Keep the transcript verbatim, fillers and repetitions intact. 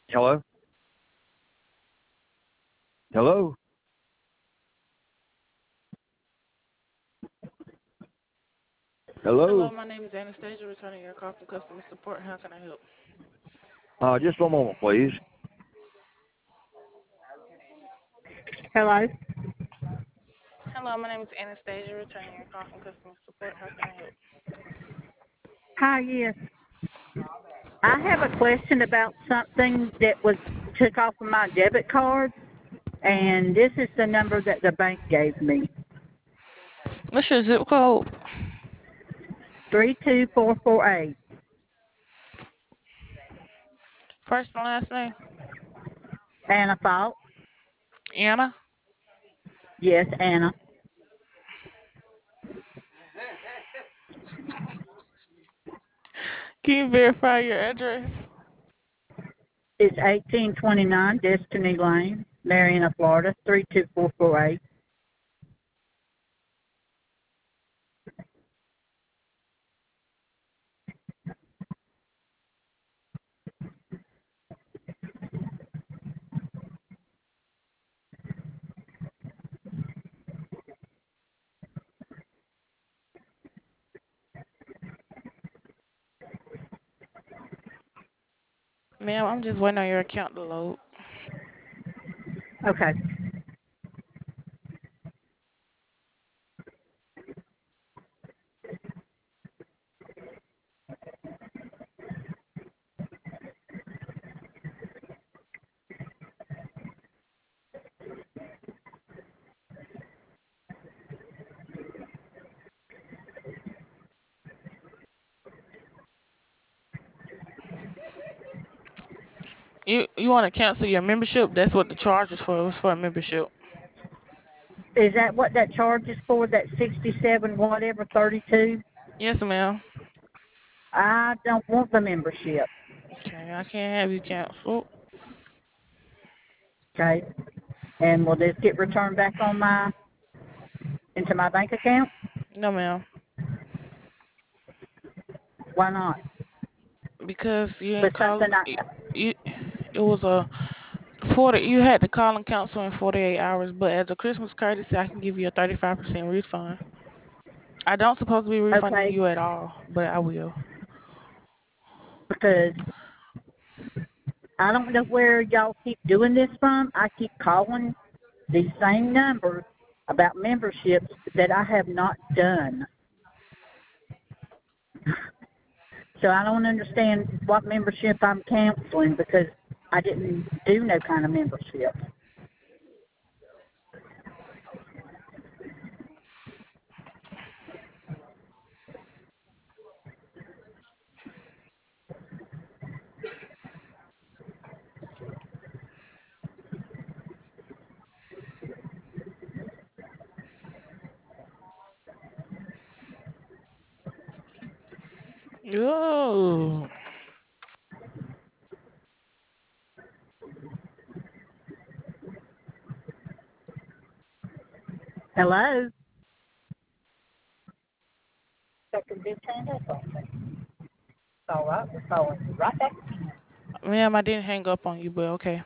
Hello? Hello? Hello, Hello? my name is Anastasia, returning your call from customer support. How can I help? Uh, just one moment, please. Hello. Hello, my name is Anastasia, returning your call from customer support. How can I help? Hi, yes. I have a question about something that was took off of my debit card, and this is the number that the bank gave me. What's your zip code? Three two four four eight. First and last name? Anna Fault. Anna? Yes, Anna. Can you verify your address? It's eighteen twenty nine Destiny Lane, Marietta, Florida, three two four four eight. Ma'am, I'm just waiting on your account to load. Okay. You you want to cancel your membership? That's what the charge is for. It was for a membership. Is that what that charge is for? That sixty seven whatever thirty two? Yes, ma'am. I don't want the membership. Okay, I can't have you canceled. Okay. And will this get returned back on my into my bank account? No, ma'am. Why not? Because you But didn't call. something I You, you it was a forty. You had to call and cancel in forty-eight hours. But as a Christmas courtesy, I can give you a thirty-five percent refund. I don't supposed to be refunding okay you at all, but I will. because I don't know where y'all keep doing this from. I keep calling these same numbers about memberships that I have not done. So I don't understand what membership I'm canceling because I didn't do no kind of membership. Yo. Hello? Second this hand up on me. All right, we're calling you right back. Ma'am, I didn't hang up on you, but okay.